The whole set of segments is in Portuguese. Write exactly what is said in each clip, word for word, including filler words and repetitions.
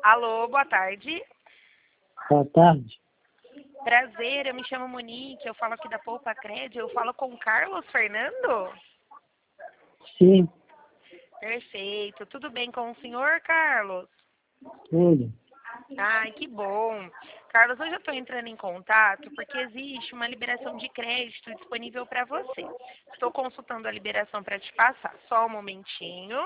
Alô, boa tarde. Boa tarde. Prazer, eu me chamo Monique, eu falo aqui da Poupa Cred, eu falo com o Carlos Fernando? Sim, Perfeito, tudo bem com o senhor, Carlos? tudo. Ai, que bom. Carlos, hoje eu estou entrando em contato porque existe uma liberação de crédito disponível para você. Estou consultando a liberação para te passar. Só um momentinho.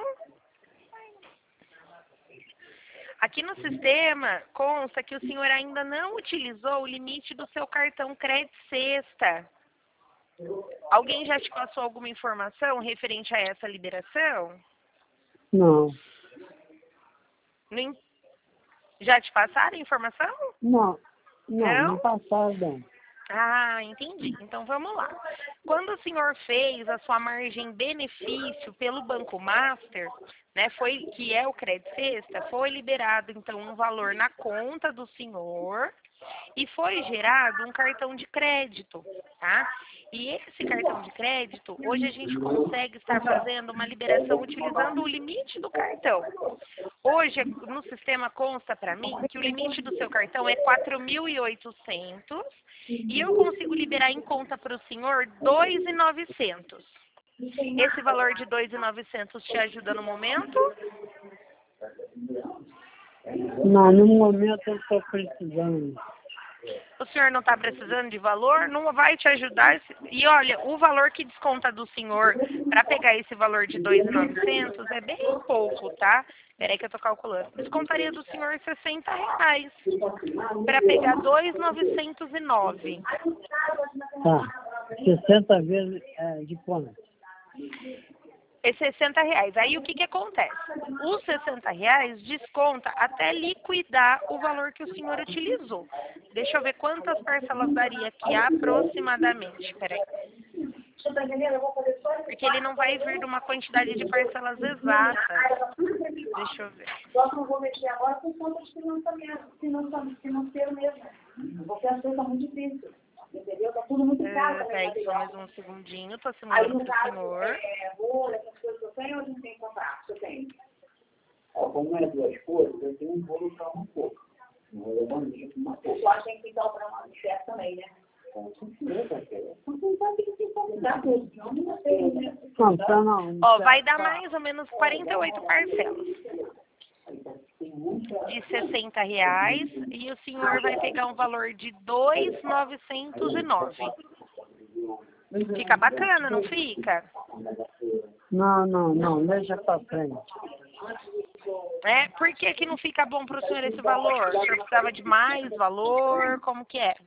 Aqui no sistema consta que o senhor ainda não utilizou o limite do seu cartão Crédito Sexta. Alguém já te passou alguma informação referente a essa liberação? Não, Não- Já te passaram a informação? não, não, Não? não passaram não. Ah, entendi. Então vamos lá. Quando o senhor fez a sua margem benefício pelo Banco Master, né, foi, que é o Crédito Sexta, foi liberado então um valor na conta do senhor e foi gerado um cartão de crédito, tá? E esse cartão de crédito, hoje a gente consegue estar fazendo uma liberação utilizando o limite do cartão. Hoje, no sistema consta para mim que o limite do seu cartão é quatro mil e oitocentos e eu consigo liberar em conta para o senhor dois mil e novecentos. Esse valor de dois mil e novecentos te ajuda no momento? Não, no momento eu estou precisando. O senhor não está precisando de valor? Não vai te ajudar? esse- E olha, o valor que desconta do senhor para pegar esse valor de dois mil e novecentos é bem pouco, tá? Peraí que eu tô calculando. Descontaria do senhor sessenta reais para pegar dois mil novecentos e nove. Tá, sessenta vezes é, de quanto? É sessenta reais. Aí o que que acontece? Os sessenta reais desconta até liquidar o valor que o senhor utilizou. Deixa eu ver quantas parcelas daria aqui aproximadamente. Peraí. Porque ele não vai vir de uma quantidade de parcelas exatas. Deixa eu ver. Nós não vamos mexer agora por conta de financiamento, financiamento financeiro mesmo. Porque as coisas estão muito difíceis. Entendeu? Está tudo muito caro Uh, também. peraí, só mais um segundinho. Tô Aí, simulando no pro caso, senhor. é, bolo, essas coisas que eu tenho, eu não tenho que comprar. Eu tenho. Ó, como é duas coisas, eu tenho um bolo para um pouco. Um bolo bonito, uma pouco. Eu acho que tem que dar para uma chefe também, né? Com certeza, cara. Não sabe que tem que dar tudo. Não, não sei, né? Não, tá não. Ó, vai dar mais ou menos quarenta e oito parcelas de sessenta reais e o senhor vai pegar um valor de dois mil novecentos e nove. Fica bacana, não fica? Não, não, não, deixa pra frente. É, por que que não fica bom para o senhor esse valor? O senhor precisava de mais valor? Como que é?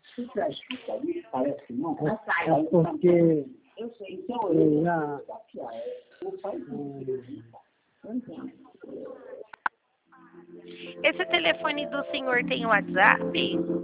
É, é porque eu já... Esse telefone do senhor tem WhatsApp?